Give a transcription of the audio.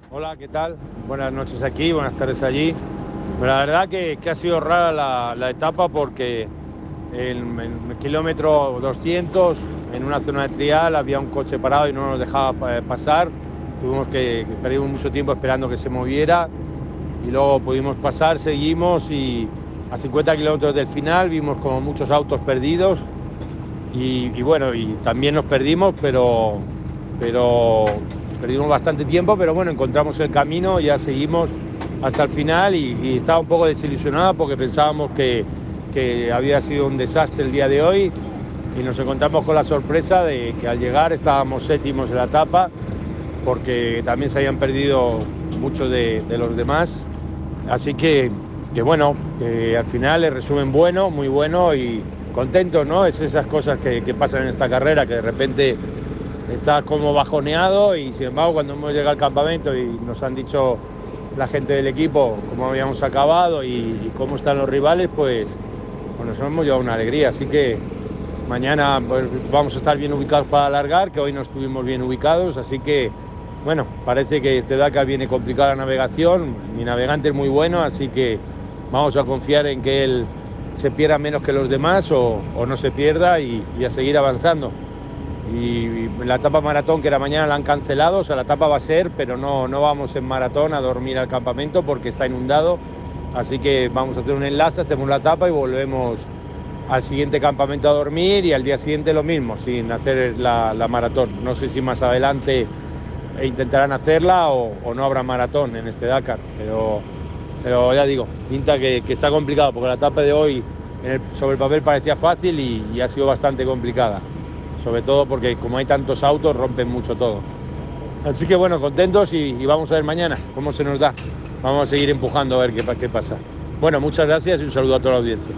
Hola, ¿qué tal? Buenas noches aquí, buenas tardes allí. Bueno, la verdad que ha sido rara la etapa porque en el kilómetro 200, en una zona de trial, había un coche parado y no nos dejaba pasar. Tuvimos que perdimos mucho tiempo esperando que se moviera y luego pudimos pasar, seguimos y a 50 kilómetros del final vimos como muchos autos perdidos y bueno, y también nos perdimos, pero perdimos bastante tiempo, pero bueno, encontramos el camino, ya seguimos hasta el final y estaba un poco desilusionada porque pensábamos que había sido un desastre el día de hoy y nos encontramos con la sorpresa de que al llegar estábamos séptimos en la etapa porque también se habían perdido muchos de los demás. Así que bueno, que al final el resumen bueno, muy bueno y contento, ¿no? Es esas cosas que pasan en esta carrera, que de repente estás como bajoneado y sin embargo cuando hemos llegado al campamento y nos han dicho la gente del equipo cómo habíamos acabado y cómo están los rivales, pues nos hemos llevado una alegría. Así que mañana pues, vamos a estar bien ubicados para alargar, que hoy no estuvimos bien ubicados, así que bueno, parece que este Dakar viene complicada la navegación, mi navegante es muy bueno, así que vamos a confiar en que él se pierda menos que los demás o no se pierda y a seguir avanzando. Y la etapa maratón que era mañana la han cancelado, o sea, la etapa va a ser, pero no vamos en maratón a dormir al campamento porque está inundado, así que vamos a hacer un enlace, hacemos la etapa y volvemos al siguiente campamento a dormir y al día siguiente lo mismo, sin hacer la maratón. No sé si más adelante intentarán hacerla o no habrá maratón en este Dakar, pero ya digo, pinta que está complicado porque la etapa de hoy sobre el papel parecía fácil y ha sido bastante complicada, sobre todo porque como hay tantos autos rompen mucho todo. Así que bueno, contentos y vamos a ver mañana cómo se nos da. Vamos a seguir empujando a ver qué pasa. Bueno, muchas gracias y un saludo a toda la audiencia.